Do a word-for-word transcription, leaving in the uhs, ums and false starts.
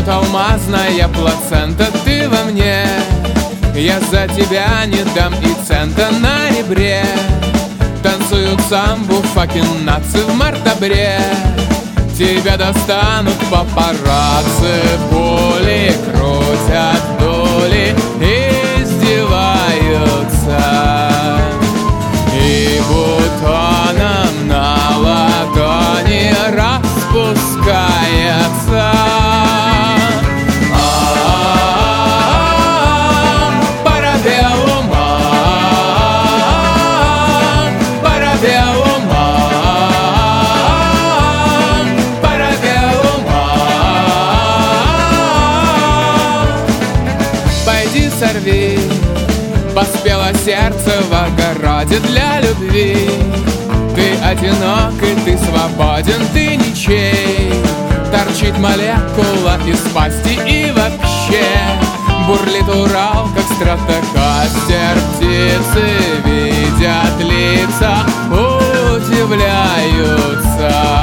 Течет алмазная плацента, ты во мне. Я за тебя не дам и цента на ребре. Танцуют самбу факин нации в мартабре. Тебя достанут папарацци, пули крутят доли, издеваются. И бутоном на ладони распускается. Сорви, поспело сердце в огороде для любви. Ты одинок и ты свободен, ты ничей. Торчит молекула из пасти и вообще бурлит Урал, как стратокастер. Птицы видят лица, удивляются.